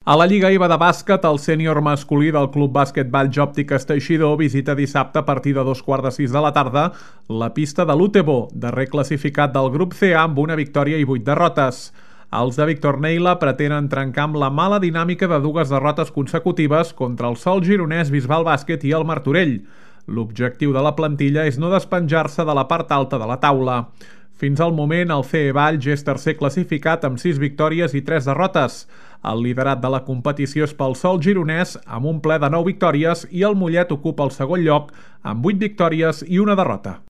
A la Lliga IVA de bàsquet, el sènior masculí del Club Bàsquet Valls Òptiques Teixidor visita dissabte a partir de 2:15 de la tarda la pista de l'Utebo, darrer classificat del grup C amb una victòria i 8 derrotes. Els de Víctor Neila pretenen trencar amb la mala dinàmica de 2 derrotes consecutives contra el Sol Gironès, Bisbal Bàsquet i el Martorell. L'objectiu de la plantilla és no despenjar-se de la part alta de la taula. Fins al moment, el CE Valls és tercer classificat amb 6 victòries i 3 derrotes. El liderat de la competició és pel Sol Gironès amb un ple de 9 victòries i el Mollet ocupa el segon lloc amb 8 victòries i una derrota.